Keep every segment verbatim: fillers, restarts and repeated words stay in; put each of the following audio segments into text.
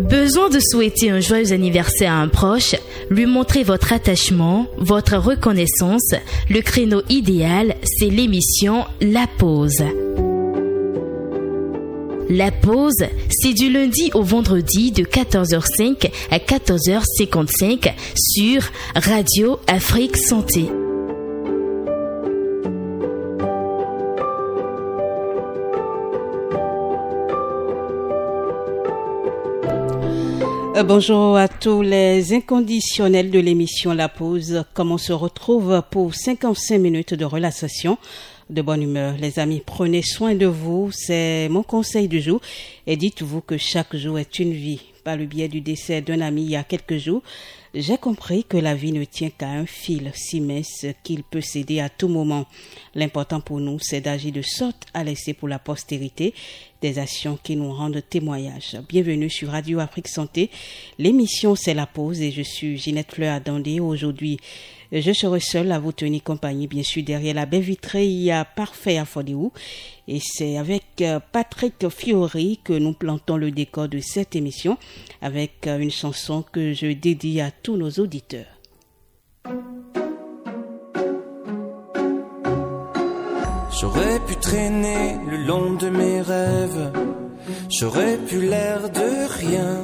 Besoin de souhaiter un joyeux anniversaire à un proche, lui montrer votre attachement, votre reconnaissance. Le créneau idéal, c'est l'émission La Pause. La Pause, c'est du lundi au vendredi de quatorze heures cinq à quatorze heures cinquante-cinq sur Radio Afrique Santé. Bonjour à tous les inconditionnels de l'émission La Pause. Comme on se retrouve pour cinquante-cinq minutes de relaxation, de bonne humeur. Les amis, prenez soin de vous, c'est mon conseil du jour. Et dites-vous que chaque jour est une vie. Par le biais du décès d'un ami il y a quelques jours, j'ai compris que la vie ne tient qu'à un fil si mince qu'il peut céder à tout moment. L'important pour nous, c'est d'agir de sorte à laisser pour la postérité des actions qui nous rendent témoignage. Bienvenue sur Radio Afrique Santé. L'émission, c'est La Pause et je suis Ginette Fleur Adandé. Aujourd'hui, je serai seule à vous tenir compagnie. Bien sûr, derrière la baie vitrée, il y a Parfait Afodéou. Et c'est avec Patrick Fiori que nous plantons le décor de cette émission avec une chanson que je dédie à tous nos auditeurs. J'aurais pu traîner le long de mes rêves, j'aurais pu l'air de rien,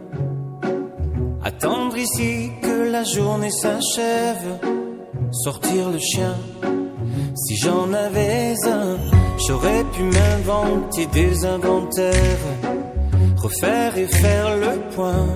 attendre ici que la journée s'achève, sortir le chien, si j'en avais un, j'aurais pu m'inventer des inventaires, refaire et faire le point.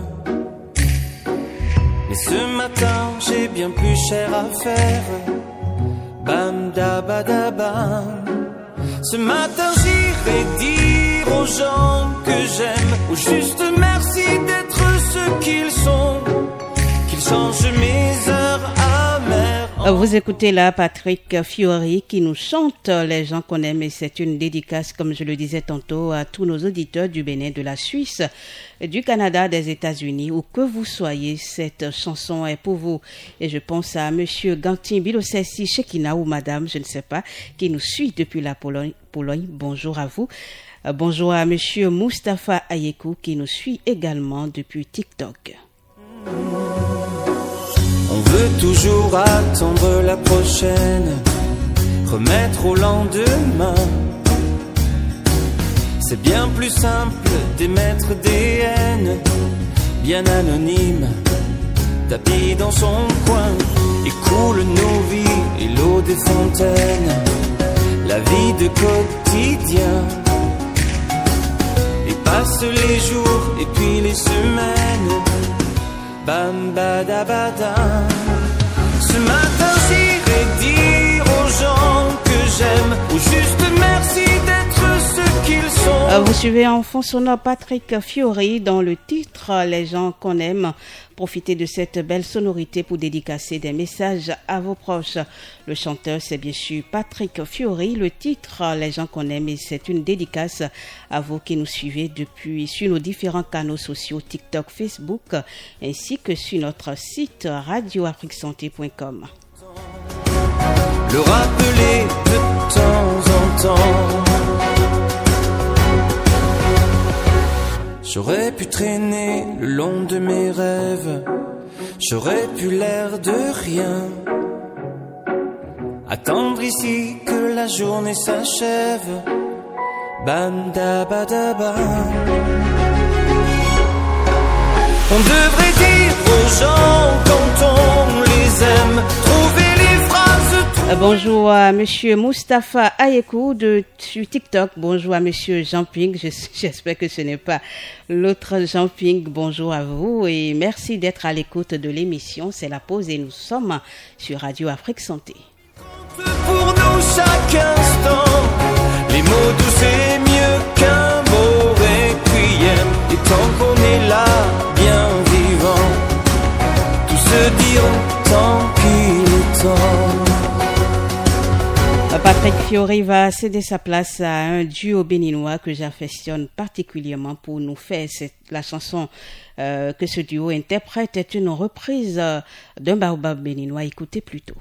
Mais ce matin j'ai bien plus cher à faire. Bam da ba da bam. Ce matin j'irai dire aux gens que j'aime, au juste merci d'être ce qu'ils sont, qu'ils changent mes heures amères. Vous écoutez là Patrick Fiori qui nous chante les gens qu'on aime et c'est une dédicace, comme je le disais tantôt, à tous nos auditeurs du Bénin, de la Suisse, du Canada, des États-Unis, où que vous soyez, cette chanson est pour vous. Et je pense à Monsieur Gantin Bilosessi Shekina ou Madame, je ne sais pas, qui nous suit depuis la Pologne. Pologne. Bonjour à vous. Bonjour à Monsieur Mustapha Ayekou qui nous suit également depuis TikTok. On veut toujours attendre la prochaine, remettre au lendemain. C'est bien plus simple d'émettre des haines, bien anonymes, tapis dans son coin. Et coule nos vies et l'eau des fontaines, la vie de quotidien. Et passent les jours et puis les semaines. Bam bada bada. Ce matin j'irai dire aux gens que j'aime, au juste merci d'être ce qu'ils sont. Vous suivez en fond sonore Patrick Fiori dans le titre Les gens qu'on aime. Profitez de cette belle sonorité pour dédicacer des messages à vos proches. Le chanteur, c'est bien sûr Patrick Fiori. Le titre, Les gens qu'on aime, et c'est une dédicace à vous qui nous suivez depuis sur nos différents canaux sociaux, TikTok, Facebook, ainsi que sur notre site radio afrique santé point com. Le rappeler de temps en temps. J'aurais pu traîner le long de mes rêves, j'aurais pu l'air de rien, attendre ici que la journée s'achève. Bam da ba da bam. On devrait dire aux gens quand on les aime, trouver les phrases. Bonjour à Monsieur Mustapha Ayekou de sur TikTok. Bonjour à Monsieur Jean Ping. J'espère que ce n'est pas l'autre Jean Ping. Bonjour à vous et merci d'être à l'écoute de l'émission. C'est La Pause et nous sommes sur Radio Afrique Santé. Pour nous chaque instant, les mots doux c'est mieux qu'un mot requiem. Et tant qu'on est là, bien vivant, tout se dire tant qu'il est temps. Patrick Fiori va céder sa place à un duo béninois que j'affectionne particulièrement pour nous faire cette, la chanson euh, que ce duo interprète est une reprise euh, d'un baobab béninois. Écoutez plutôt.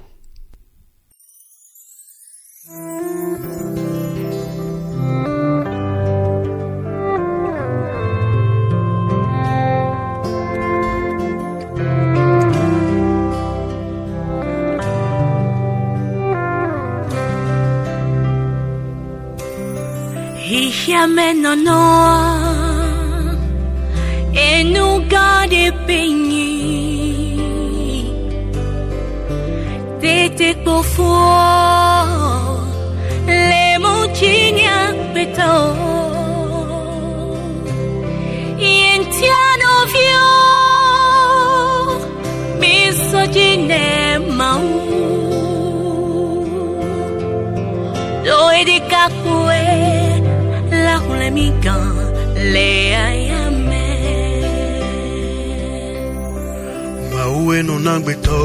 non non et nous garder bénis t'étais pour fort les montagnes béton in tiano vieux misogine mau do edi kakwe la hulemiga le ayame maoué non angbeto.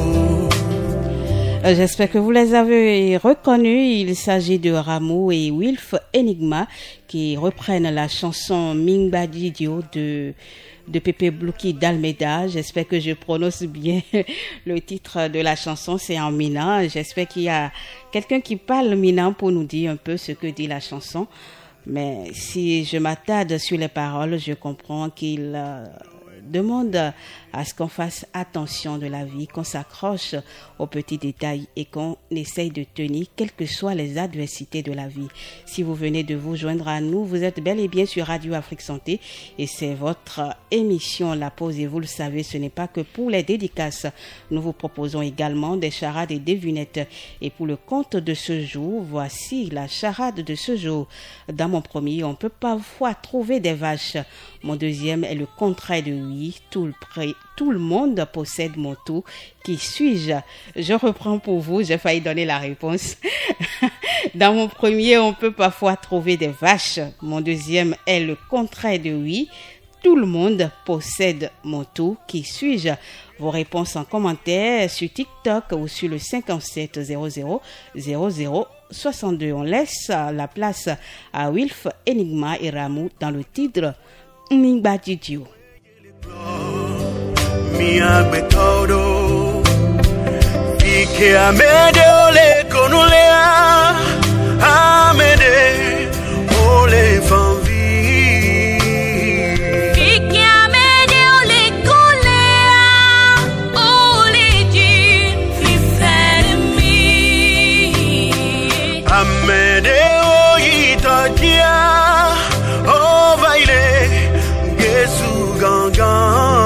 J'espère que vous les avez reconnus. Il s'agit de Ramu et Wilf Enigma qui reprennent la chanson Mingba Didio de de Pepe Blouki d'Almeida. J'espère que je prononce bien le titre de la chanson, c'est en Mina. J'espère qu'il y a quelqu'un qui parle Mina pour nous dire un peu ce que dit la chanson. Mais si je m'attarde sur les paroles, je comprends qu'il euh, demande à ce qu'on fasse attention de la vie, qu'on s'accroche aux petits détails et qu'on essaye de tenir quelles que soient les adversités de la vie. Si vous venez de vous joindre à nous, vous êtes bel et bien sur Radio Afrique Santé et c'est votre émission La Pause et vous le savez, ce n'est pas que pour les dédicaces. Nous vous proposons également des charades et des devinettes. Et pour le conte de ce jour, voici la charade de ce jour. Dans mon premier, on peut parfois trouver des vaches. Mon deuxième est le contraire de oui, tout le pré Tout le monde possède mon tout. Qui suis-je? Je reprends pour vous, j'ai failli donner la réponse. Dans mon premier, on peut parfois trouver des vaches. Mon deuxième est le contraire de oui. Tout le monde possède mon tout. Qui suis-je? Vos réponses en commentaire sur TikTok ou sur le cinquante-sept zéro zéro zéro zéro soixante-deux. On laisse la place à Wilf Enigma et Ramu dans le titre Mingba Didio. Mi agbe todo Fike amede ole konulea Amede ole fanvi Fike amede ole kolea Ole di fifemi Amede o itakia O vaile Gesu gangan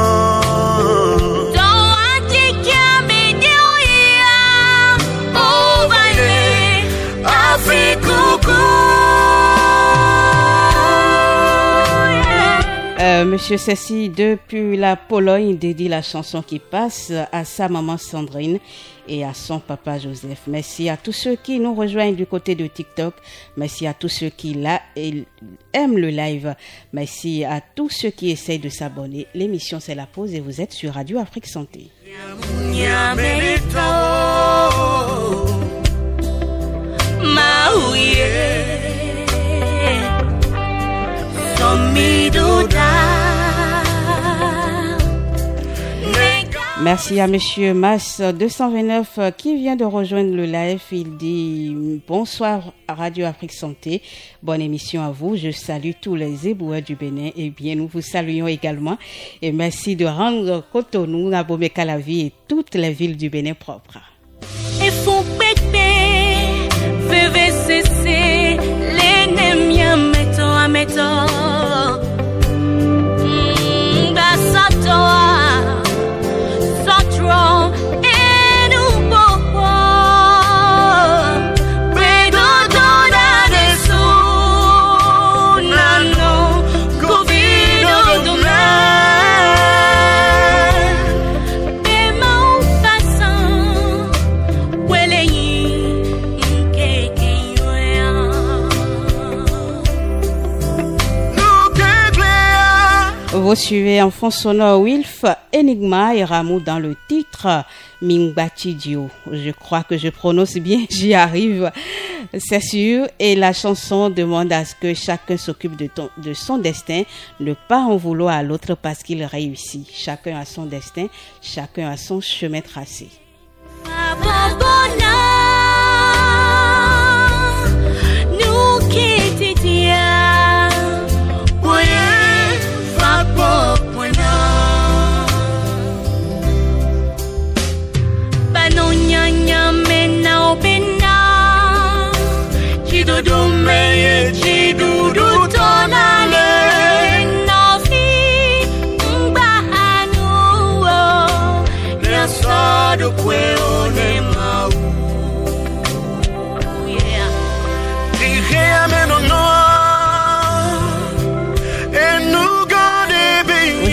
Euh, Monsieur Ceci, depuis la Pologne, dédie la chanson qui passe à sa maman Sandrine et à son papa Joseph. Merci à tous ceux qui nous rejoignent du côté de TikTok. Merci à tous ceux qui là et aiment le live. Merci à tous ceux qui essayent de s'abonner. L'émission c'est La Pause et vous êtes sur Radio Afrique Santé. Merci à Monsieur Mas deux cent vingt-neuf qui vient de rejoindre le live. Il dit bonsoir à Radio Afrique Santé. Bonne émission à vous. Je salue tous les éboueurs du Bénin. Et bien, nous vous saluons également. Et merci de rendre Cotonou, Abomey-Calavi et toutes les villes du Bénin propres. Et faut péter, V C C, les nemia meto a meto. Vous suivez en fond sonore Wilf Enigma et Ramu dans le titre Mingba Didio. Je crois que je prononce bien, j'y arrive, c'est sûr. Et la chanson demande à ce que chacun s'occupe de, ton, de son destin, ne pas en vouloir à l'autre parce qu'il réussit. Chacun a son destin, chacun a son chemin tracé. Do me, do do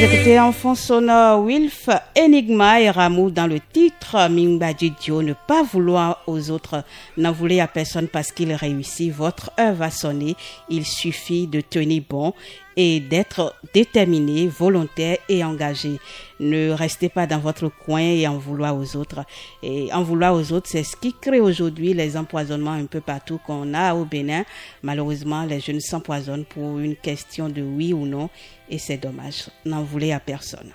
écoutez en fond sonore Wilf, Enigma et Rameau dans le titre Mingba Didio, ne pas vouloir aux autres, n'en voulez à personne parce qu'il réussit, votre heure va sonner, il suffit de tenir bon et d'être déterminé, volontaire et engagé. Ne restez pas dans votre coin et en vouloir aux autres. Et en vouloir aux autres, c'est ce qui crée aujourd'hui les empoisonnements un peu partout qu'on a au Bénin. Malheureusement, les jeunes s'empoisonnent pour une question de oui ou non et c'est dommage. N'en voulez à personne.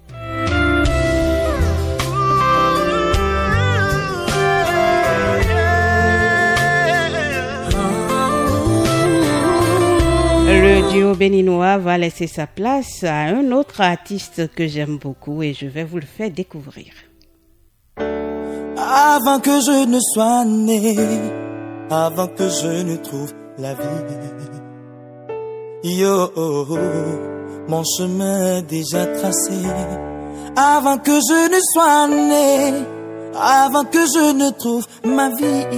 Le duo béninois va laisser sa place à un autre artiste que j'aime beaucoup et je vais vous le faire découvrir. Avant que je ne sois né, avant que je ne trouve la vie, yo, oh, oh, mon chemin déjà tracé. Avant que je ne sois né, avant que je ne trouve ma vie,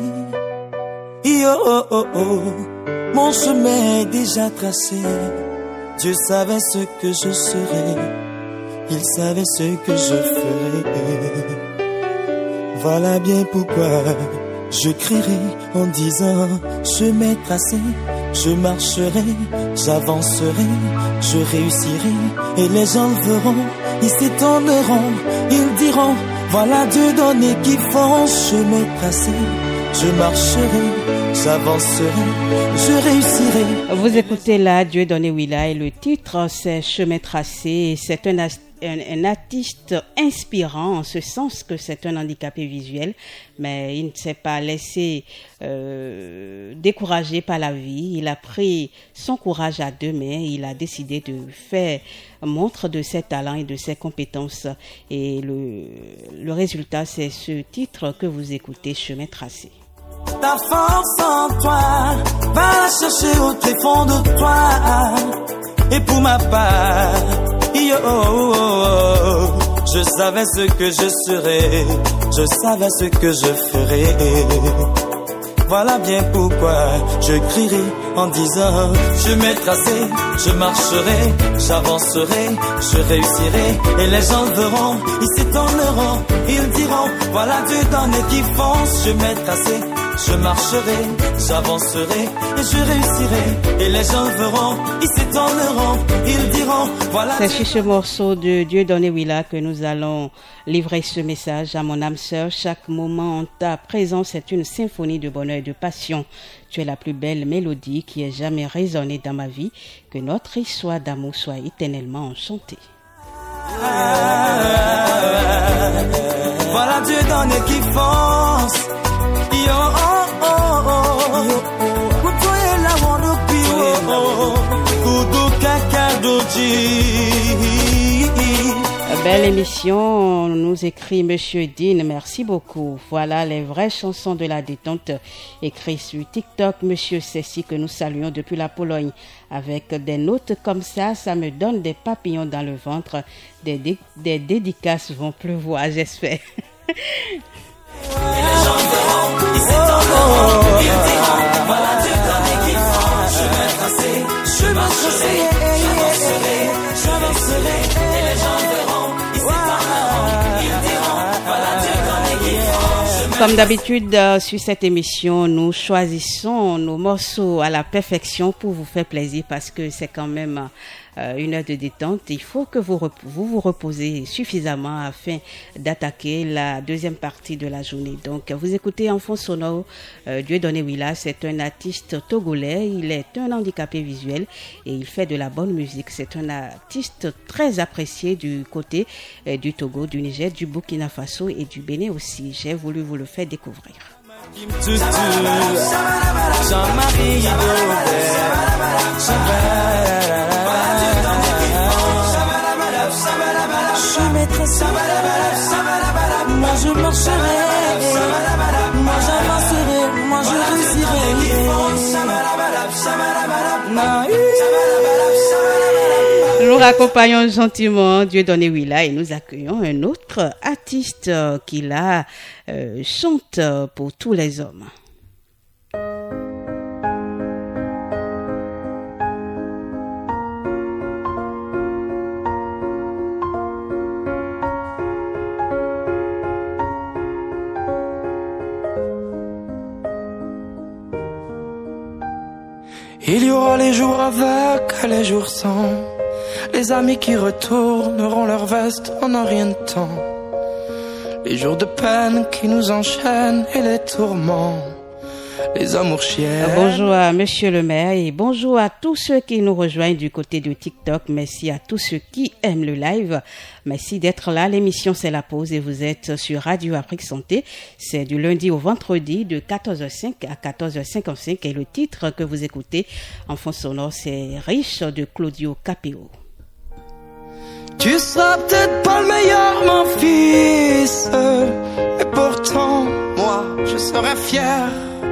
yo, oh, oh, oh, mon chemin est déjà tracé. Dieu savait ce que je serais, il savait ce que je ferais. Voilà bien pourquoi je crierai en disant chemin tracé, je marcherai, j'avancerai, je réussirai. Et les gens le verront, ils s'étonneront, ils diront voilà Dieu donné qui fonce. Chemin tracé, je marcherai, j'avancerai, je réussirai. Vous écoutez là Dieu donné Willa et le titre c'est Chemin tracé. C'est un, un, un artiste inspirant en ce sens que c'est un handicapé visuel, mais il ne s'est pas laissé euh, décourager par la vie. Il a pris son courage à deux mains. Il a décidé de faire montre de ses talents et de ses compétences. Et le, le résultat, c'est ce titre que vous écoutez, Chemin tracé. Ta force en toi, va la chercher au tréfonds de toi. Et pour ma part, yo, oh, oh, oh, je savais ce que je serais, je savais ce que je ferais. Voilà bien pourquoi je crierai en disant chemin tracé, je marcherai, j'avancerai, je réussirai. Et les gens le verront, ils s'étonneront, ils diront voilà Dieu donné qui fonce. Chemin tracé, je marcherai, j'avancerai et je réussirai. Et les gens le verront, ils s'étonneront, ils diront voilà. C'est sur ce morceau de Dieu donné Willa que nous allons livrer ce message à mon âme sœur. Chaque moment en ta présence est une symphonie de bonheur et de passion. Tu es la plus belle mélodie qui ait jamais résonné dans ma vie. Que notre histoire d'amour soit éternellement enchantée. Voilà Dieu donné qui fonce. Yo, oh, oh, oh, yo, oh. Kutoye la wando pio, oh, kudu kaka doji. Belle émission, nous écrit Monsieur Dean, merci beaucoup. Voilà les vraies chansons de la détente écrites sur TikTok. Monsieur Ceci que nous saluons depuis la Pologne. Avec des notes comme ça, ça me donne des papillons dans le ventre. Des, dé- des dédicaces vont pleuvoir, j'espère. Et les gens verront, ils s'étonneront, ils diront voilà Dieu donné qui fonce. Chemin tracé, je marcherai, j'avancerai, je réussirai. Et les gens verront, ils s'étonneront, ils diront voilà Dieu donné qui fonce. Comme d'habitude, euh, sur cette émission, nous choisissons nos morceaux à la perfection pour vous faire plaisir parce que c'est quand même euh, une heure de détente. Il faut que vous, rep- vous vous reposez suffisamment afin d'attaquer la deuxième partie de la journée. Donc, vous écoutez en fond sonore euh, Dieu donné Willa. C'est un artiste togolais. Il est un handicapé visuel et il fait de la bonne musique. C'est un artiste très apprécié du côté euh, du Togo, du Niger, du Burkina Faso et du Bénin aussi. J'ai voulu vous le faire découvrir. Jean-Marie chemin tracé, moi je marcherai, moi j'avancerai, moi je réussirai. Nous raccompagnons gentiment Dieu donné Willa et nous accueillons un autre artiste euh, qui là euh, chante pour tous les hommes. Il y aura les jours avec et les jours sans, les amis qui retourneront leur veste en un rien de temps, les jours de peine qui nous enchaînent et les tourments, les amours chiens. Bonjour à Monsieur le maire et bonjour à tous ceux qui nous rejoignent du côté de TikTok. Merci à tous ceux qui aiment le live. Merci d'être là. L'émission c'est la pause et vous êtes sur Radio Afrique Santé. C'est du lundi au vendredi de quatorze heures cinq à quatorze heures cinquante-cinq et le titre que vous écoutez en fond sonore c'est Riche de Claudio Capéo. Tu seras peut-être pas le meilleur mon fils, mais pourtant moi je serai fier.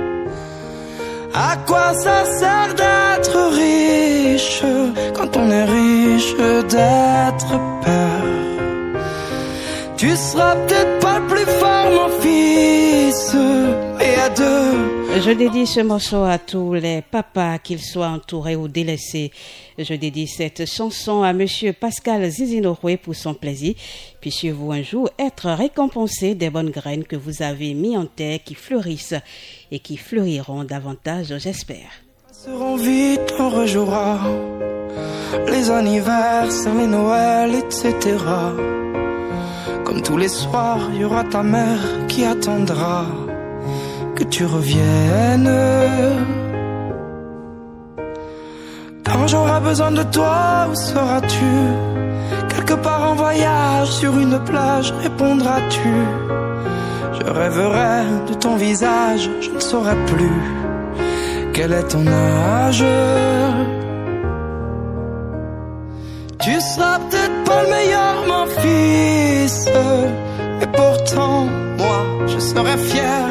À quoi ça sert d'être riche quand on est riche d'être père? Tu seras peut-être pas le plus fort mon fils, mais à deux. Je dédie ce morceau à tous les papas, qu'ils soient entourés ou délaissés. Je dédie cette chanson à Monsieur Pascal Zizinoroé pour son plaisir. Puissiez-vous un jour être récompensé des bonnes graines que vous avez mis en terre qui fleurissent et qui fleuriront davantage, j'espère. Seront vite, on rejouera les anniversaires, les Noëls, et cetera. Comme tous les soirs, il y aura ta mère qui attendra que tu reviennes. Quand j'aurai besoin de toi, où seras-tu? Quelque part en voyage, sur une plage, répondras-tu? Je rêverai de ton visage, je ne saurai plus quel est ton âge. Tu seras peut-être pas le meilleur mon fils, mais pourtant moi je serai fier.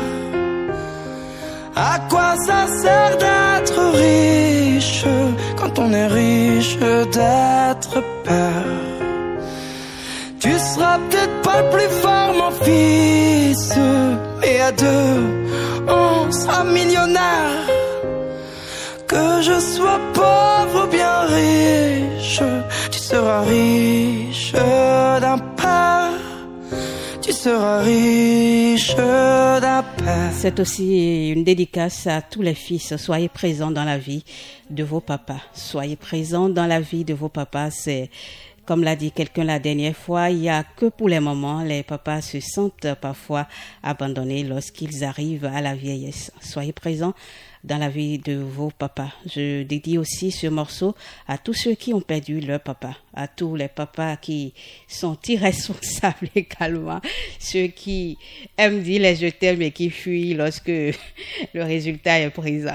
À quoi ça sert d'être riche quand on est riche d'être père? Tu seras peut-être pas le plus fort mon fils, mais à deux on sera millionnaire. Que je sois pauvre ou bien riche, tu seras riche d'un père. Tu seras riche d'un père. C'est aussi une dédicace à tous les fils. Soyez présents dans la vie de vos papas. Soyez présents dans la vie de vos papas. C'est, comme l'a dit quelqu'un la dernière fois, il n'y a que pour les moments. Les papas se sentent parfois abandonnés lorsqu'ils arrivent à la vieillesse. Soyez présents dans la vie de vos papas. Je dédie aussi ce morceau à tous ceux qui ont perdu leur papa, à tous les papas qui sont irresponsables également, ceux qui aiment dire les je t'aime et qui fuient lorsque le résultat est présent.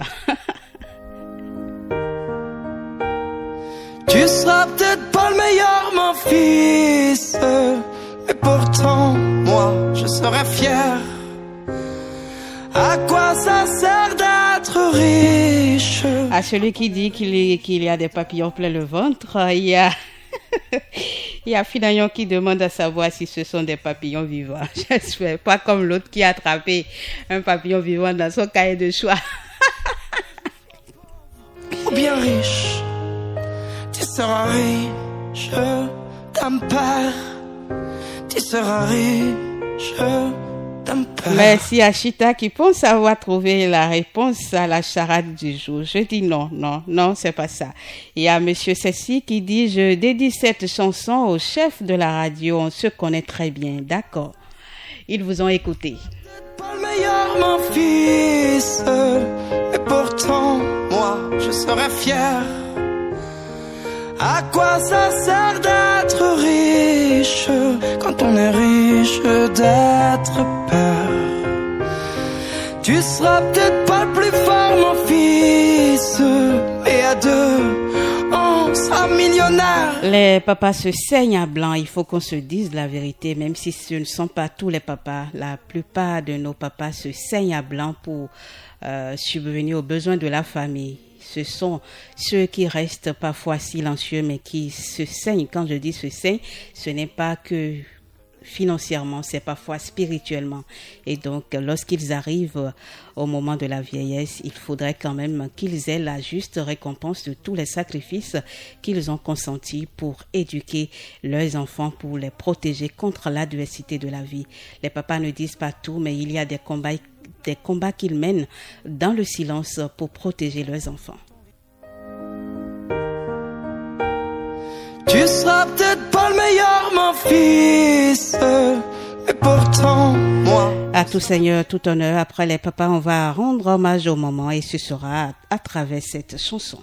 Tu seras peut-être pas le meilleur mon fils, mais pourtant moi je serai fier. À quoi ça sert d'être riche? À celui qui dit qu'il y, qu'il y a des papillons plein le ventre, il y a, il y a Finayon qui demande à savoir si ce sont des papillons vivants. J'espère pas comme l'autre qui a attrapé un papillon vivant dans son cahier de choix. Ou bien riche, tu seras riche d'un père. Tu seras riche. Merci à Chita qui pense avoir trouvé la réponse à la charade du jour. Je dis non, non, non, c'est pas ça. Il y a Monsieur Ceci qui dit « Je dédie cette chanson au chef de la radio, on se connaît très bien. » D'accord. Ils vous ont écouté. Pas le meilleur mon fils, mais pourtant moi je serai fier. À quoi ça sert d'être riche quand on est riche d'être père? Tu seras peut-être pas le plus fort mon fils, mais à deux on sera millionnaire. Les papas se saignent à blanc, il faut qu'on se dise la vérité, même si ce ne sont pas tous les papas. La plupart de nos papas se saignent à blanc pour euh, subvenir aux besoins de la famille. Ce sont ceux qui restent parfois silencieux, mais qui se saignent. Quand je dis se saignent, ce n'est pas que financièrement, c'est parfois spirituellement. Et donc, lorsqu'ils arrivent au moment de la vieillesse, il faudrait quand même qu'ils aient la juste récompense de tous les sacrifices qu'ils ont consentis pour éduquer leurs enfants, pour les protéger contre l'adversité de la vie. Les papas ne disent pas tout, mais il y a des combats des combats qu'ils mènent dans le silence pour protéger leurs enfants. Tu seras peut-être pas le meilleur, mon fils, mais pourtant, moi... À tout seigneur, tout honneur, après les papas, on va rendre hommage au moment et ce sera à travers cette chanson.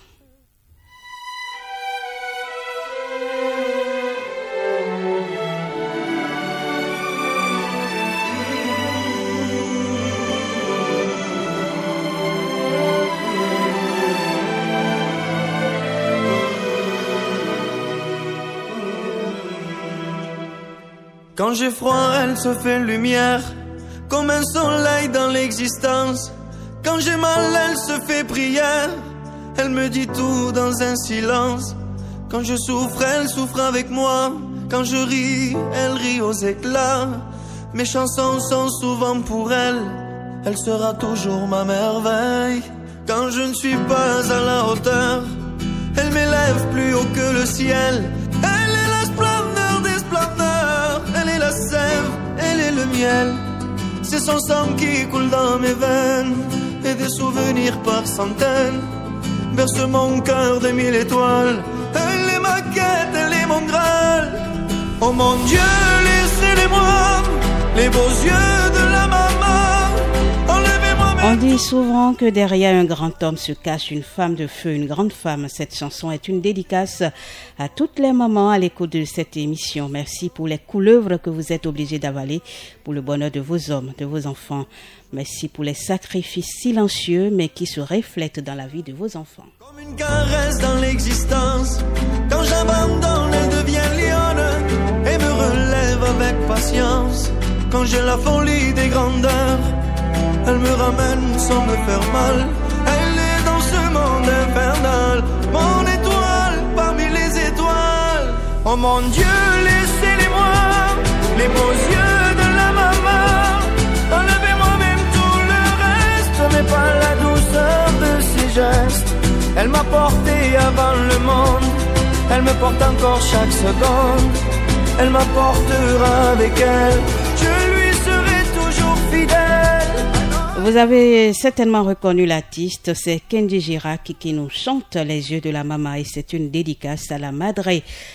Quand j'ai froid, elle se fait lumière, comme un soleil dans l'existence. Quand j'ai mal, elle se fait prière, elle me dit tout dans un silence. Quand je souffre, elle souffre avec moi. Quand je ris, elle rit aux éclats. Mes chansons sont souvent pour elle, elle sera toujours ma merveille. Quand je ne suis pas à la hauteur, elle m'élève plus haut que le ciel. Elle est la splendeur des splendeurs, elle est la sève, elle est le miel. C'est son sang qui coule dans mes veines, et des souvenirs par centaines bercent mon cœur de mille étoiles. Elle est ma quête, elle est mon graal. Oh mon Dieu, laissez-les-moi, les beaux yeux de la maman. Enlevez-moi mes... On dit souvent que derrière un grand homme se cache une femme de feu, une grande femme. Cette chanson est une dédicace à toutes les mamans à l'écoute de cette émission. Merci pour les couleuvres que vous êtes obligés d'avaler pour le bonheur de vos hommes, de vos enfants. Merci pour les sacrifices silencieux mais qui se reflètent dans la vie de vos enfants. Comme une caresse dans l'existence, quand j'abandonne, elle devient lionne et me relève avec patience. Quand j'ai la folie des grandeurs, elle me ramène sans me faire mal. Elle est dans ce monde infernal, mon étoile parmi les étoiles. Oh mon Dieu, laissez-les-moi, les beaux yeux de la maman. Enlevez-moi même tout le reste, mais pas la douceur de ses gestes. Elle m'a porté avant le monde, elle me porte encore chaque seconde. Elle m'apportera avec elle, je lui serai toujours fidèle. Vous avez certainement reconnu l'artiste, c'est Kendi Girac qui nous chante Les yeux de la maman et c'est une dédicace à la madre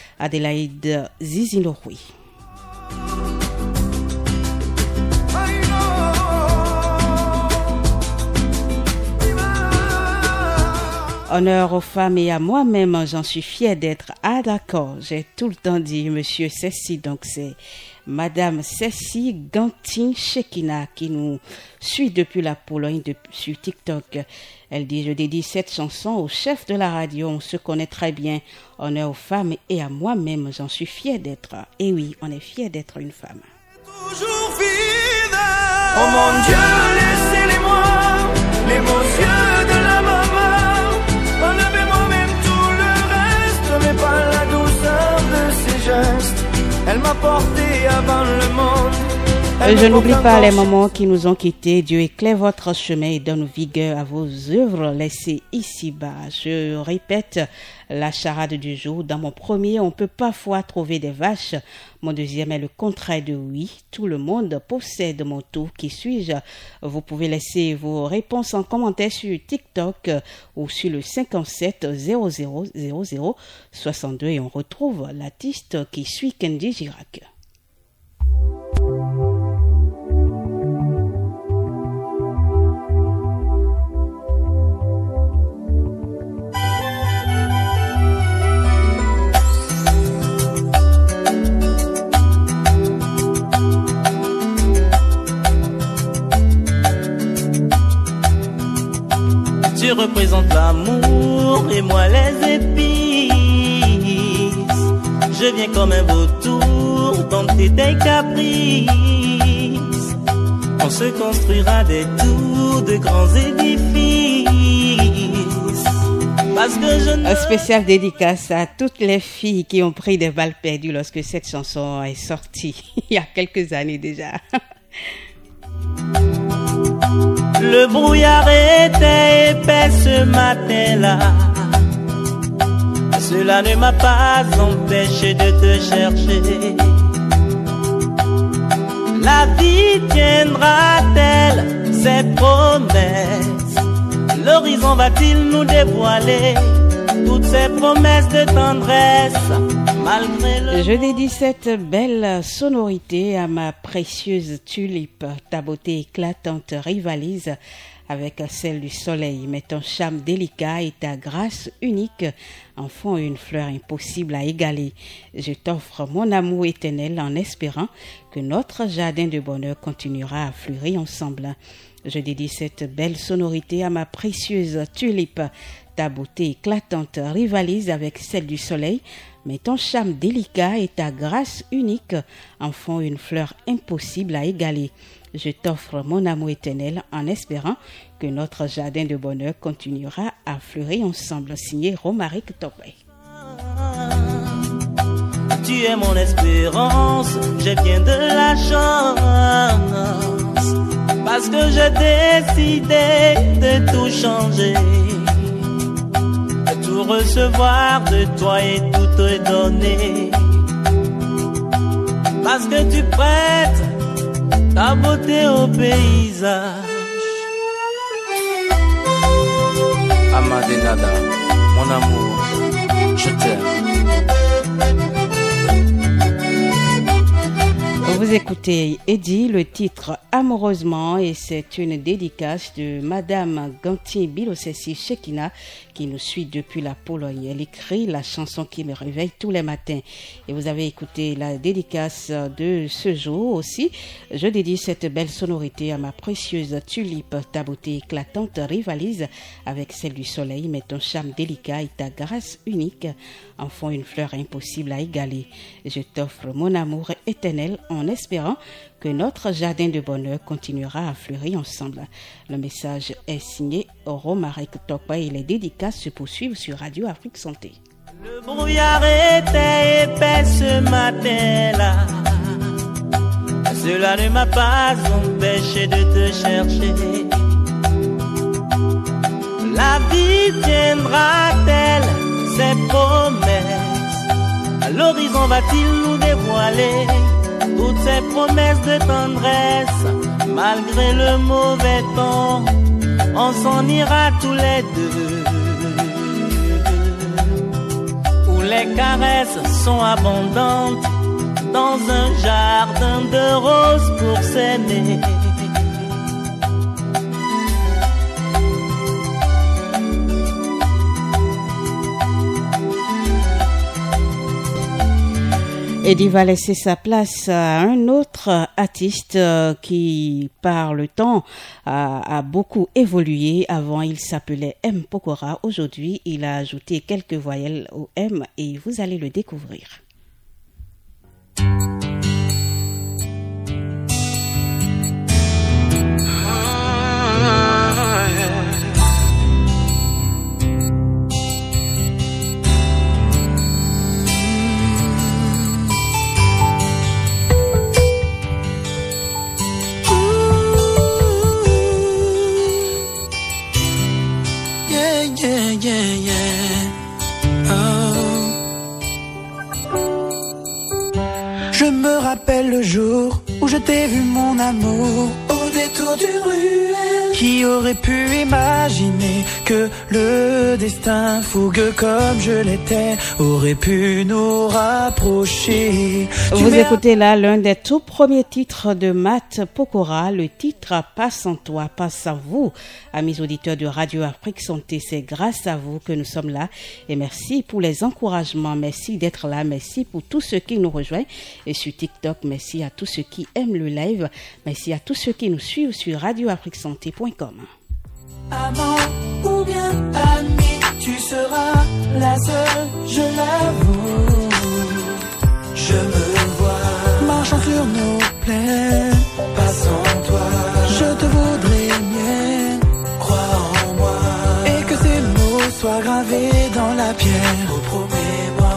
Adélaïde Zizinoroui. Honneur aux femmes et à moi-même, j'en suis fière d'être. Ah d'accord, j'ai tout le temps dit Monsieur Cécile, donc c'est Madame Cécile Gantin Shekina qui nous suit depuis la Pologne de, sur TikTok. Elle dit, je dédie cette chanson au chef de la radio, on se connaît très bien. Honneur aux femmes et à moi-même, j'en suis fière d'être. Et oui, on est fier d'être une femme. Toujours fidèle. Oh mon Dieu, laissez-les-moi, les beaux yeux de la maman. Enlevez-moi même tout le reste, mais pas la douceur de ses gestes. Elle m'a porté avant le monde. Elle Je n'oublie pas les moments qui nous ont quittés. Dieu éclaire votre chemin et donne vigueur à vos œuvres laissées ici-bas. Je répète la charade du jour. Dans mon premier, on peut parfois trouver des vaches. Mon deuxième est le contraire de oui. Tout le monde possède mon tour. Qui suis-je? Vous pouvez laisser vos réponses en commentaire sur TikTok ou sur le cinquante-sept zéro zéro zéro zéro soixante-deux et on retrouve l'artiste qui suit Kendi Girac. Tu représentes l'amour et moi les épices. Je viens comme un vautour tenter tes caprices. On se construira des tours de grands édifices. Parce que je ne... Un spécial dédicace à toutes les filles qui ont pris des balles perdues lorsque cette chanson est sortie il y a quelques années déjà. Le brouillard était épais ce matin-là. Cela ne m'a pas empêché de te chercher. La vie tiendra-t-elle ses promesses? L'horizon va-t-il nous dévoiler toutes ces promesses de tendresse? malgré le... Je dédie cette belle sonorité à ma précieuse tulipe. Ta beauté éclatante rivalise avec celle du soleil, mais ton charme délicat et ta grâce unique en font une fleur impossible à égaler. Je t'offre mon amour éternel en espérant que notre jardin de bonheur continuera à fleurir ensemble. Je dédie cette belle sonorité à ma précieuse tulipe. Ta beauté éclatante rivalise avec celle du soleil, mais ton charme délicat et ta grâce unique en font une fleur impossible à égaler. Je t'offre mon amour éternel en espérant que notre jardin de bonheur continuera à fleurir ensemble. Signé Romaric Topé. Tu es mon espérance, j'ai bien de la chance, parce que j'ai décidé de tout changer, de tout recevoir de toi et tout te donner, parce que tu prêtes ta beauté au paysage. Amadenada, mon amour, je t'aime. Vous écoutez Eddie, le titre Amoureusement, et c'est une dédicace de Madame Ganti Bilosessi Shekina qui nous suit depuis la Pologne. Elle écrit la chanson qui me réveille tous les matins. Et vous avez écouté la dédicace de ce jour aussi. Je dédie cette belle sonorité à ma précieuse tulipe. Ta beauté éclatante rivalise avec celle du soleil, mais ton charme délicat et ta grâce unique en font une fleur impossible à égaler. Je t'offre mon amour éternel en espérant que notre jardin de bonheur continuera à fleurir ensemble. Le message est signé Romaric Tokpa et les dédicaces se poursuivent sur Radio Afrique Santé. Le brouillard était épais ce matin-là. Cela ne m'a pas empêché de te chercher. La vie tiendra-t-elle ses promesses? À l'horizon va-t-il nous dévoiler toutes ces promesses de tendresse? Malgré le mauvais temps, on s'en ira tous les deux, où les caresses sont abondantes dans un jardin de roses pour s'aimer. Eddie va laisser sa place à un autre artiste qui, par le temps, a, a beaucoup évolué. Avant, il s'appelait M. Pokora. Aujourd'hui, il a ajouté quelques voyelles au M et vous allez le découvrir. Yeah, yeah. Oh. Je me rappelle le jour où je t'ai vu, mon amour, au détour d'une ruelle. Qui aurait pu imaginer que le destin fougueux comme je l'étais aurait pu nous rapprocher. Vous écoutez là l'un des tout premiers titres de Matt Pokora, le titre Passe en toi, passe en vous. Amis auditeurs de Radio Afrique Santé, c'est grâce à vous que nous sommes là et merci pour les encouragements, merci d'être là, merci pour tous ceux qui nous rejoignent et sur TikTok, merci à tous ceux qui aiment le live, merci à tous ceux qui nous suivent sur radio afrique santé point com. Amant ou bien ami, tu seras la seule, je l'avoue. Je me vois marchant sur nos plaines, passant toi, je te voudrais mienne, crois en moi, et que ces mots soient gravés dans la pierre. Oh, promets-moi,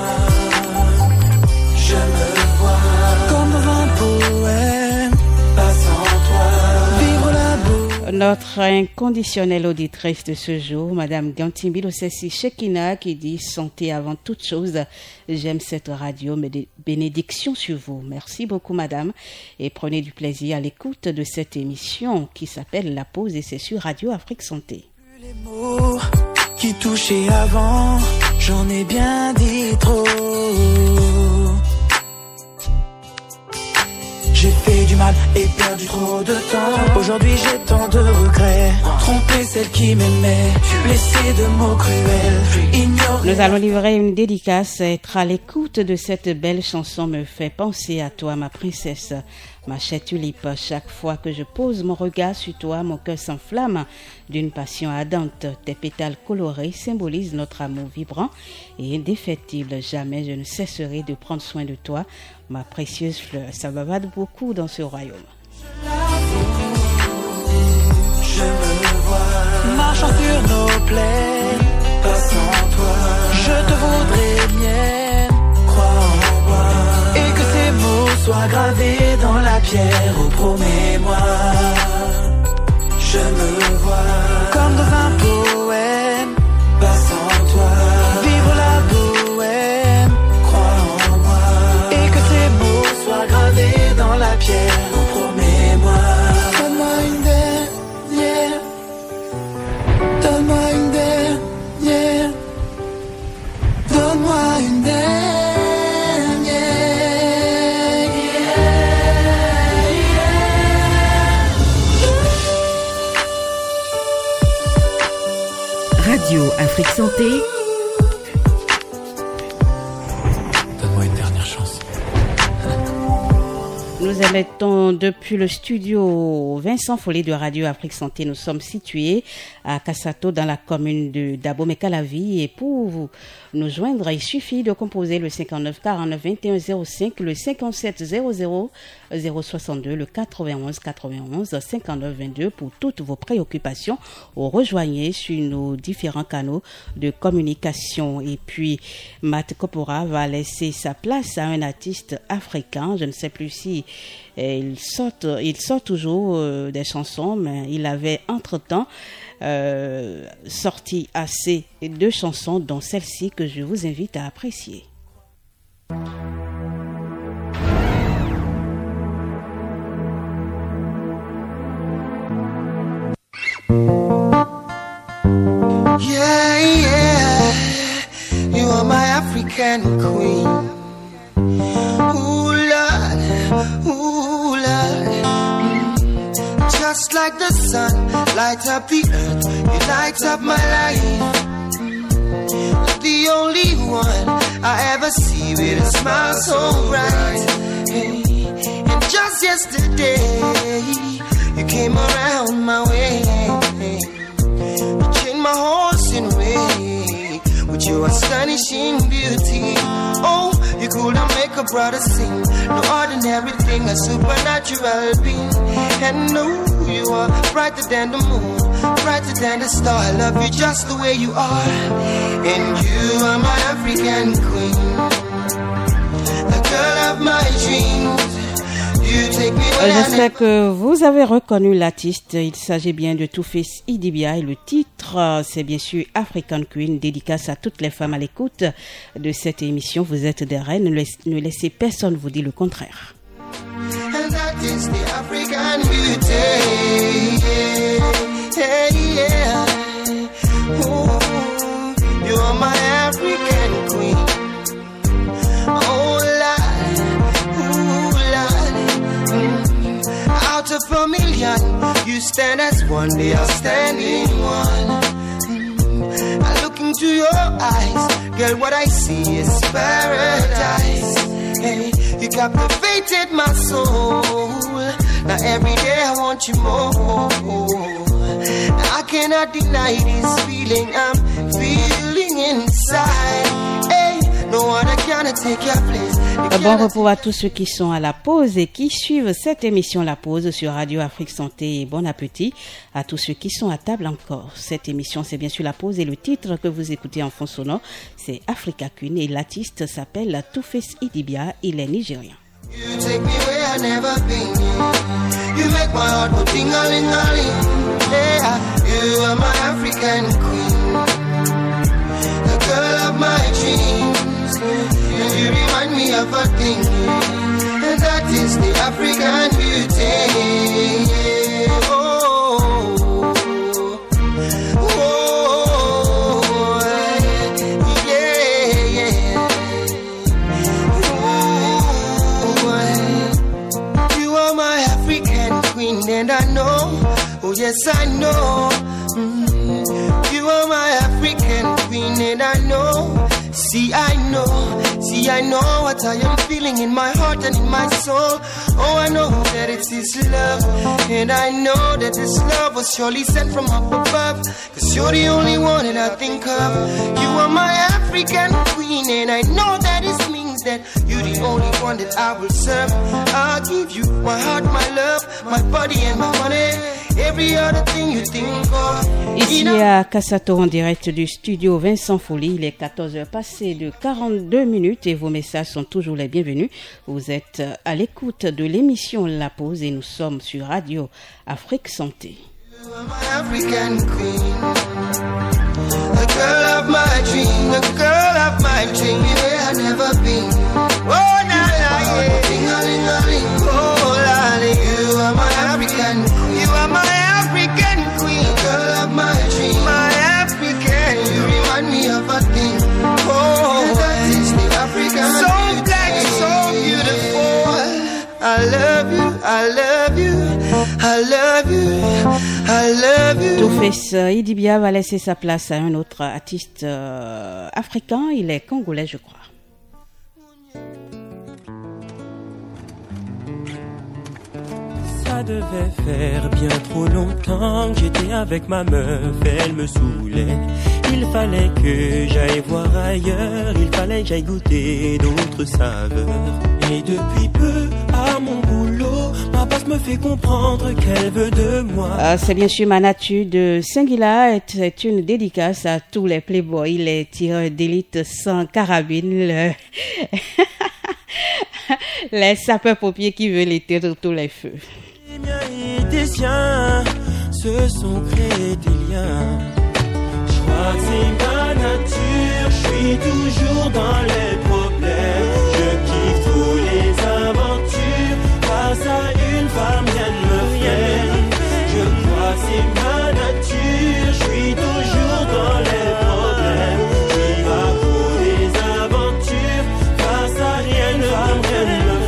je me vois comme dans un poème, passant toi, vivre la boue. Notre inconditionnelle auditrice de ce jour, Madame Ganti Bilosessi Shekina, qui dit « Santé avant toute chose, j'aime cette radio, mais des bénédictions sur vous ». Merci beaucoup, Madame, et prenez du plaisir à l'écoute de cette émission qui s'appelle La Pause et c'est sur Radio Afrique Santé. Les mots qui touchaient avant, j'en ai bien dit trop. perdu trop de temps. Aujourd'hui j'ai tant de regrets. Tromper celle qui m'aimait, blessé de mots cruels, ignoré. Nous allons livrer une dédicace. Être à l'écoute de cette belle chanson me fait penser à toi, ma princesse, ma chère tulipe. Chaque fois que je pose mon regard sur toi, mon cœur s'enflamme d'une passion ardente. Tes pétales colorés symbolisent notre amour vibrant et indéfectible. Jamais je ne cesserai de prendre soin de toi, ma précieuse fleur. Ça va de beaucoup dans ce royaume. Je me vois marchant sur nos plaines, pas sans toi. Je te voudrais mienne, crois en moi, et que ces mots soient gravés dans la pierre. Oh, promets-moi. Je me vois comme dans un poème, pas sans toi. Vivre la bohème, crois en moi, et que ces mots soient gravés dans la pierre. Oh, promets-moi. Donne-moi une dernière, donne-moi une dernière, donne-moi une dernière. Radio Afrique Santé. Donne-moi une dernière chance. Nous émettons depuis le studio Vincent Follet de Radio Afrique Santé. Nous sommes situés à Kassato dans la commune de Dabo-Mekalavi. Et pour vous nous joindre, il suffit de composer le cinquante-neuf quarante-neuf vingt et un zéro cinq, le cinquante-sept zéro zéro zéro soixante-deux, le quatre-vingt-onze quatre-vingt-onze cinquante-neuf vingt-deux pour toutes vos préoccupations. Ou rejoignez sur nos différents canaux de communication. Et puis, Matt Kopora va laisser sa place à un artiste africain. Je ne sais plus si il sort, il sort toujours euh, des chansons, mais il avait entre-temps euh, sorti assez deux chansons, dont celle-ci que je vous invite à apprécier. Yeah, yeah, you are my African queen. Ooh, Lord, ooh, Lord. Just like the sun, light up the earth, you light up my life. The only one I ever see with a smile so bright. Hey, and just yesterday, you came around my way. You changed my horse in way with your astonishing beauty. Oh, you couldn't make a brother sing. No ordinary thing, a supernatural being. And no, you are brighter than the moon, brighter than the star. I love you just the way you are. And you are my African queen, the girl of my dreams. J'espère que vous avez reconnu l'artiste. Il s'agit bien de Two-Face Idibia et le titre, c'est bien sûr African Queen, dédicace à toutes les femmes à l'écoute de cette émission. Vous êtes des reines, ne laissez, ne laissez personne vous dire le contraire. And that is the African beauty. Hey, yeah. Ooh, you are my African queen. Oh, out of a million, you stand as one, the outstanding one. Mm. I look into your eyes, girl, what I see is paradise. Hey, you captivated my soul. Now every day I want you more. Now I cannot deny this feeling I'm feeling inside. Hey, no one cannot take your place. Bon repos à tous ceux qui sont à la pause et qui suivent cette émission La Pause sur Radio Afrique Santé et bon appétit à tous ceux qui sont à table encore. Cette émission, c'est bien sûr La Pause et le titre que vous écoutez en fond sonore, c'est Africa Queen et l'artiste s'appelle Two-Face Idibia, il est nigérien. You take me where I never been. You make my heart go ting-a-ling-a-ling. Yeah, you are my African queen, the girl of my dreams. And you remind me of a thing, and that is the African beauty. Oh, oh, yeah, yeah. Oh, you are my African queen. queen, and I know, oh yes I know, mm, you are my African queen, and I know, see I know, see I know what I am feeling in my heart and in my soul. Oh, I know that it's His love, and I know that this love was surely sent from up above, cause you're the only one that I think of. You are my African queen, and I know that it means that you're the only one that I will serve. I'll give you my heart, my love, my body and my money, every other thing you think of. Ici à Kassato en direct du studio Vincent Folly, il est quatorze heures passées de quarante-deux minutes et vos messages sont toujours les bienvenus. Vous êtes à l'écoute de l'émission La Pause et nous sommes sur Radio Afrique Santé. You are my African queen, a girl of my dream, a girl of my dream, yeah, I've never been. Oh, na na, yeah, ding-a-ling-a-ling, oh, lolly, you are my African queen, you are my African queen, a girl of my dream, my African, you remind me of a thing, oh, that is the African, so black, so beautiful, I love you, I love you, I love you, I love you. Two-Face Idibia va laisser sa place à un autre artiste euh, africain, il est congolais je crois. Ça devait faire bien trop longtemps que j'étais avec ma meuf, elle me saoulait. Il fallait que j'aille voir ailleurs, il fallait que j'aille goûter d'autres saveurs. Et depuis peu, à mon boulot, ma boss me fait comprendre qu'elle veut de moi. Ah, c'est bien sûr ma nature de Saint-Guila, c'est une dédicace à tous les playboys, les tireurs d'élite sans carabine, le... les sapeurs-pompiers qui veulent éteindre tous les feux. Les miens et tes siens se sont créés des liens. Je crois que c'est ma nature, je suis toujours dans les problèmes. Je kiffe tous les aventures, face à une femme rien ne me freine. Je crois que c'est ma nature, je suis toujours dans les problèmes. J'y vais pour les aventures, face à rien, une femme rien ne me freine.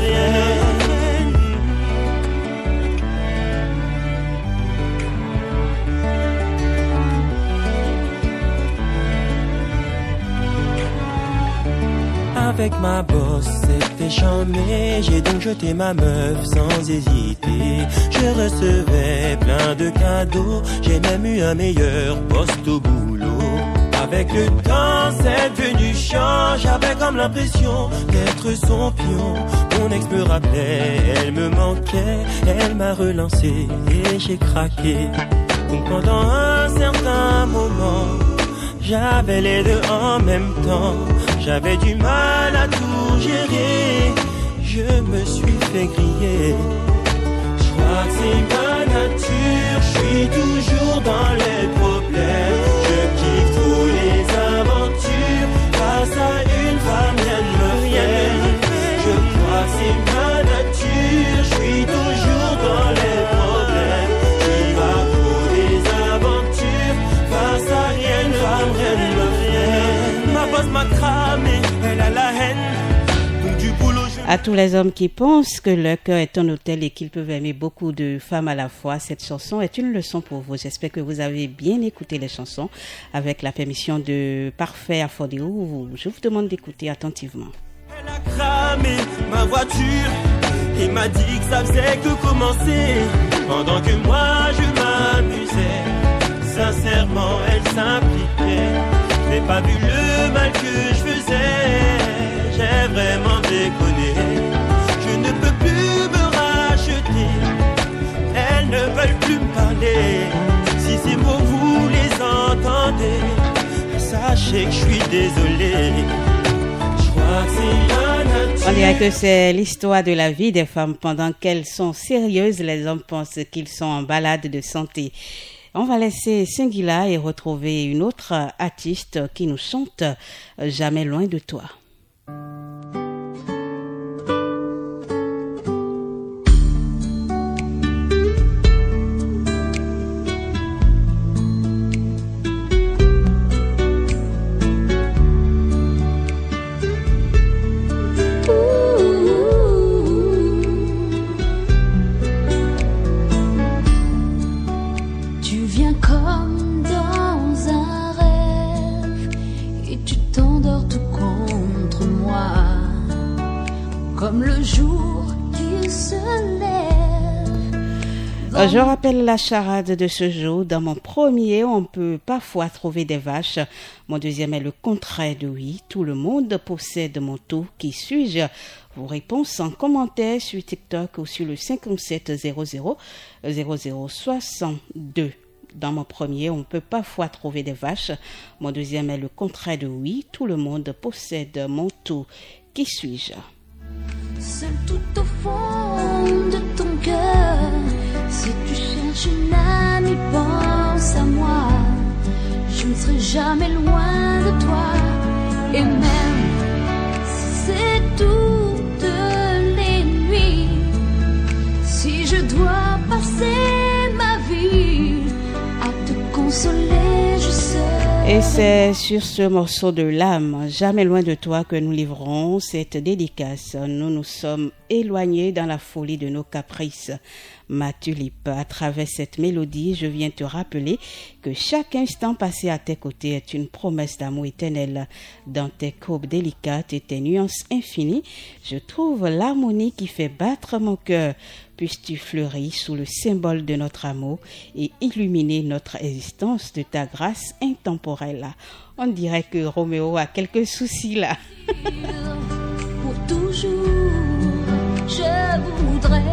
Avec ma bosse, c'était charmé, j'ai donc jeté ma meuf sans hésiter. Je recevais plein de cadeaux, j'ai même eu un meilleur poste au boulot. Avec le temps, c'est devenu chiant, j'avais comme l'impression d'être son pion. Mon ex me rappelait, elle me manquait, elle m'a relancé et j'ai craqué. Donc pendant un certain moment, j'avais les deux en même temps. J'avais du mal à tout gérer, je me suis fait griller. Je crois que c'est ma nature, je suis toujours dans les problèmes. Je kiffe tous les aventures, face à une femme rien ne me freine. Je crois que c'est ma nature, je suis toujours dans les problèmes. J'y vais pour les aventures, face à rien, une femme rien ne me freine. Ma boss m'a cramé, elle a la haine. Donc du boulot je... À tous les hommes qui pensent que leur cœur est un hôtel et qu'ils peuvent aimer beaucoup de femmes à la fois, cette chanson est une leçon pour vous. J'espère que vous avez bien écouté les chansons avec la permission de Parfait Afodéo. Je vous demande d'écouter attentivement. Elle a cramé ma voiture et m'a dit que ça faisait que commencer. Pendant que moi je m'amusais, sincèrement elle s'impliquait. J'ai pas vu le mal que je faisais, j'ai vraiment déconné. Je ne peux plus me racheter, elles ne veulent plus me parler. Si ces mots vous les entendez, sachez que je suis désolé. Je crois que c'est la nature. On dirait que c'est l'histoire de la vie des femmes. Pendant qu'elles sont sérieuses, les hommes pensent qu'ils sont en balade de santé. On va laisser Saint-Guila et retrouver une autre artiste qui nous chante « Jamais loin de toi ». comme le jour qui se lève. Je rappelle la charade de ce jour. Dans mon premier, on peut parfois trouver des vaches. Mon deuxième est le contraire de oui. Tout le monde possède mon tout. Qui suis-je? Vos réponses en commentaire sur TikTok ou sur le cinquante-sept zéro zéro zéro zéro soixante-deux. Dans mon premier, on peut parfois trouver des vaches. Mon deuxième est le contraire de oui. Tout le monde possède mon tout. Qui suis-je? Seul tout au fond de ton cœur, si tu cherches une amie, pense à moi. Je ne serai jamais loin de toi. Et même si c'est toutes les nuits, si je dois passer ma vie à te consoler, je sais. Et c'est sur ce morceau de l'âme, jamais loin de toi, que nous livrons cette dédicace. Nous nous sommes éloignés dans la folie de nos caprices. Ma tulipe, à travers cette mélodie, je viens te rappeler que chaque instant passé à tes côtés est une promesse d'amour éternel. Dans tes courbes délicates et tes nuances infinies, je trouve l'harmonie qui fait battre mon cœur. Puisses-tu fleurir sous le symbole de notre amour et illuminer notre existence de ta grâce intemporelle. On dirait que Roméo a quelques soucis là. Pour toujours, je voudrais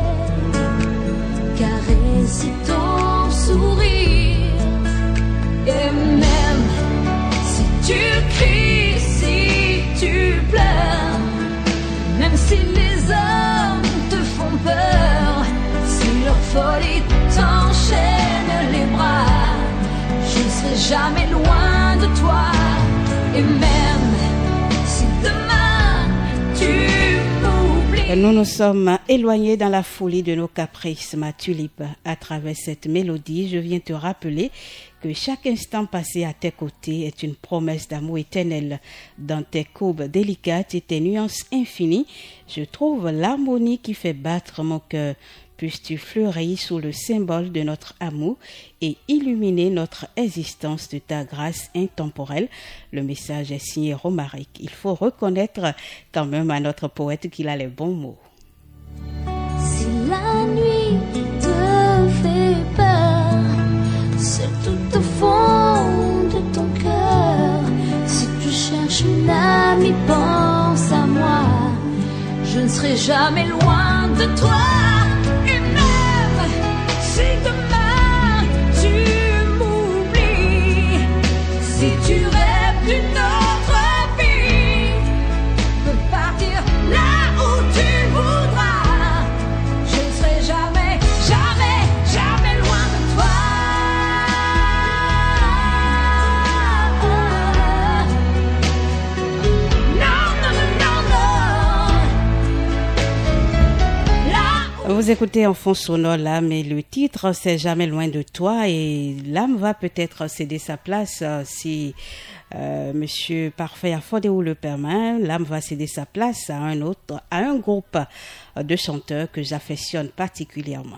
caresser ton sourire. Et même si tu cries, si tu pleures, même si les hommes te font peur, si leur folie t'enchaîne les bras, je ne serai jamais loin de toi. Et même si demain tu m'oublies. Nous nous sommes éloignés dans la folie de nos caprices, ma tulipe. À travers cette mélodie, je viens te rappeler que chaque instant passé à tes côtés est une promesse d'amour éternel. Dans tes courbes délicates et tes nuances infinies, je trouve l'harmonie qui fait battre mon cœur. Puisses-tu fleurir sous le symbole de notre amour et illuminer notre existence de ta grâce intemporelle. Le message est signé Romaric. Il faut reconnaître quand même à notre poète qu'il a les bons mots. Si la nuit te fait peur, c'est tout au fond de ton cœur. Si tu cherches une amie, pense à moi. Je ne serai jamais loin de toi. Et même si demain tu m'oublies, si tu rêves d'une autre vie, peux partir là où tu voudras. Je ne serai jamais, jamais, jamais loin de toi. Non, non, non, non, non. Là. Vous écoutez en fond sonore l'âme et le titre c'est Jamais loin de toi, et l'âme va peut-être céder sa place euh, si euh, Monsieur Parfait Afodéou le permet. L'âme va céder sa place à un autre, à un groupe de chanteurs que j'affectionne particulièrement.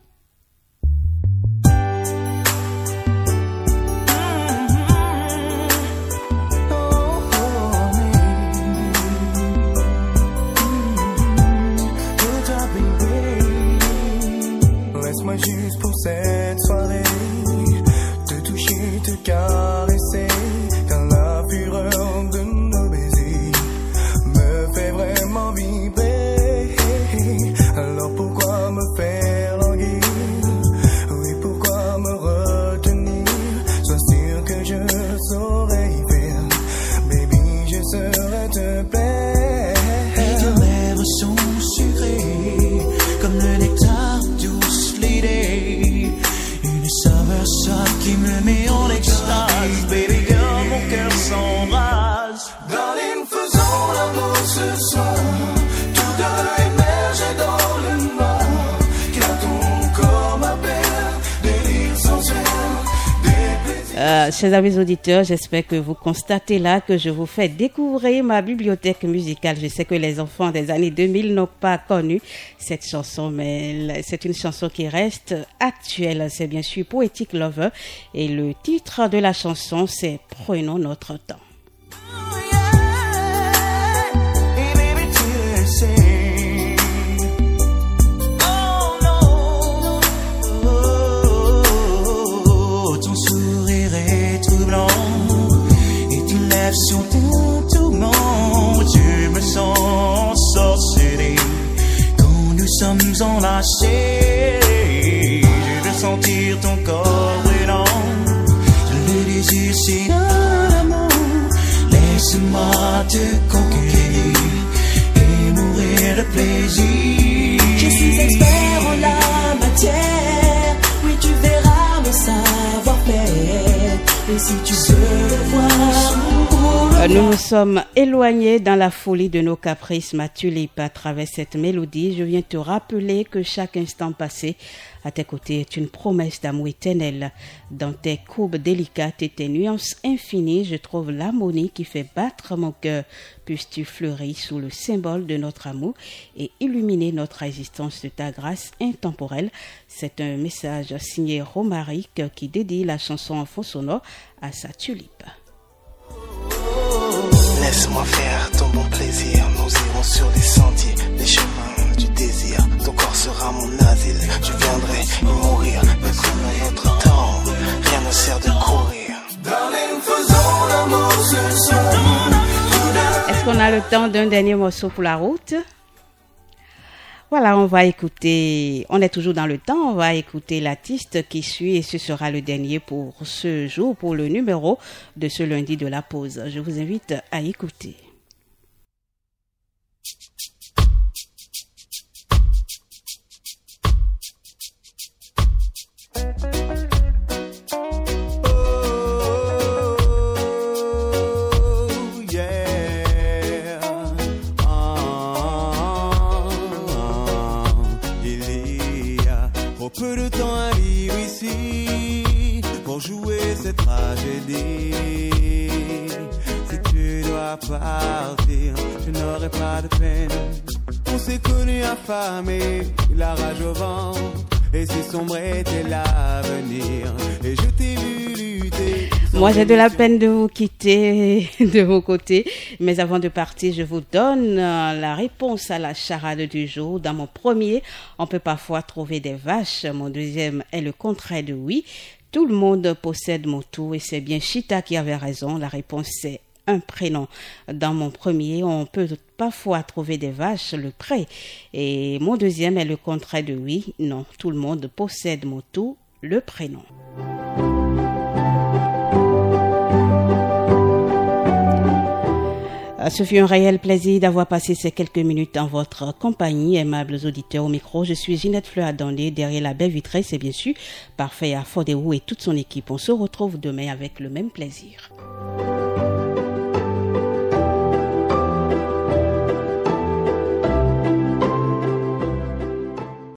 Laisse-moi juste pour cette soirée te toucher, te caresser, car la fureur de nos baisers me fait vraiment vibrer. Alors pourquoi me faire languir? Oui, pourquoi me retenir? Sois sûr que je saurais y faire, baby, je saurais te plaire. Et tes lèvres sont sucrées comme le nectar douce l'idée, une saveur suave qui me met en extase. Baby girl, mon cœur s'embrase. Darling, faisons l'amour ce soir, tous deux émergés dans le noir, car ton corps m'appelle, délire sensuel, des plaisirs. Euh, chers amis auditeurs, j'espère que vous constatez là que je vous fais découvrir ma bibliothèque musicale. Je sais que les enfants des années deux mille n'ont pas connu cette chanson, mais c'est une chanson qui reste actuelle. C'est bien sûr Poetic Lover et le titre de la chanson c'est Prenons notre temps. Et baby, tu le sais, plus enlacés. Je veux sentir ton corps brûlant. Le désir c'est un amour. Laisse-moi te conquérir et mourir de plaisir. Je suis expert en la matière. Oui, tu verras mon savoir-faire. Et si tu veux le voir, nous nous sommes éloignés dans la folie de nos caprices, ma tulipe. À travers cette mélodie, je viens te rappeler que chaque instant passé à tes côtés est une promesse d'amour éternel. Dans tes courbes délicates et tes nuances infinies, je trouve l'harmonie qui fait battre mon cœur. Puisses-tu fleurir sous le symbole de notre amour et illuminer notre existence de ta grâce intemporelle. C'est un message signé Romaric qui dédie la chanson en fond sonore à sa tulipe. Laisse-moi faire ton bon plaisir. Nous irons sur les sentiers, les chemins du désir. Ton corps sera mon asile. Je viendrai y mourir, mais comme à notre temps, rien ne sert de courir. Darling, faisons l'amour ce soir. Est-ce qu'on a le temps d'un dernier morceau pour la route? Voilà, on va écouter, on est toujours dans le temps, on va écouter l'artiste qui suit et ce sera le dernier pour ce jour, pour le numéro de ce lundi de la pause. Je vous invite à écouter. Peu de temps à vivre ici pour jouer cette tragédie. Si tu dois partir, je n'aurai pas de peine. On s'est connus affamés, la rage au vent, et si sombre était l'avenir. Et je t'ai vu lutter. Moi, j'ai de la peine de vous quitter de vos côtés. Mais avant de partir, je vous donne la réponse à la charade du jour. Dans mon premier, on peut parfois trouver des vaches. Mon deuxième est le contraire de oui. Tout le monde possède mon tout et c'est bien Chita qui avait raison. La réponse, c'est un prénom. Dans mon premier, on peut parfois trouver des vaches, le pré. Et mon deuxième est le contraire de oui. Non, tout le monde possède mon tout, le prénom. Ce fut un réel plaisir d'avoir passé ces quelques minutes en votre compagnie, aimables auditeurs au micro. Je suis Ginette Fleur-Adondé, derrière la baie vitrée, c'est bien sûr Parfait à Fodéou et toute son équipe. On se retrouve demain avec le même plaisir.